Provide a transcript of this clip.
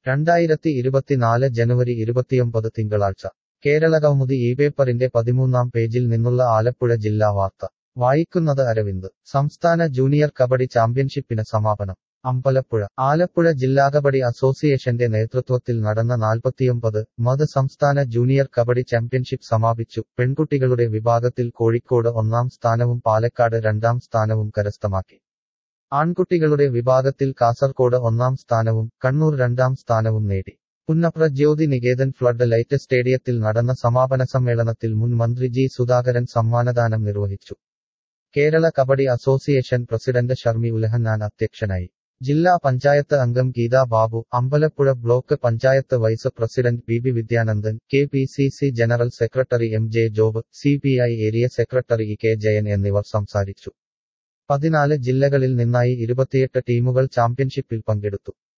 2024 ജനുവരി 29 തിങ്കളാഴ്ച കേരളകൗമുദി ഈ പേപ്പറിന്റെ 13-ാം പേജിൽ നിന്നുള്ള ആലപ്പുഴ ജില്ലാ വാർത്ത വായിക്കുന്നത് അരവിന്ദ്. സംസ്ഥാന ജൂനിയർ കബഡി ചാമ്പ്യൻഷിപ്പിന് സമാപനം. അമ്പലപ്പുഴ. ആലപ്പുഴ ജില്ലാ കബഡി അസോസിയേഷന്റെ നേതൃത്വത്തിൽ നടന്ന 49-മത് സംസ്ഥാന ജൂനിയർ കബഡി ചാമ്പ്യൻഷിപ്പ് സമാപിച്ചു. പെൺകുട്ടികളുടെ വിഭാഗത്തിൽ കോഴിക്കോട് 1-ാം സ്ഥാനവും പാലക്കാട് 2-ാം സ്ഥാനവും കരസ്ഥമാക്കി. ആൺകുട്ടികളുടെ വിഭാഗത്തിൽ കാസർകോട് 1-ാം സ്ഥാനവും കണ്ണൂർ 2-ാം സ്ഥാനവും നേടി. പുന്നപ്ര ജ്യോതി നികേതൻ ഫ്ലഡ് ലൈറ്റ് സ്റ്റേഡിയത്തിൽ നടന്ന സമാപന സമ്മേളനത്തിൽ മുൻ മന്ത്രി ജി സുധാകരൻ സമ്മാനദാനം നിർവഹിച്ചു. കേരള കബഡി അസോസിയേഷൻ പ്രസിഡന്റ് ഷർമി ഉലഹന്നാൻ അധ്യക്ഷനായി. ജില്ലാ പഞ്ചായത്ത് അംഗം Geetha Babu, Ambalappuzha block panchayat vice president B Vidyanandan, KPCC general secretary MJ Job, CPI area secretary K Jayan എന്നിവർ സംസാരിച്ചു. 14 ജില്ലകളിൽ നിന്നായി 28 ടീമുകൾ ചാമ്പ്യൻഷിപ്പിൽ പങ്കെടുത്തു.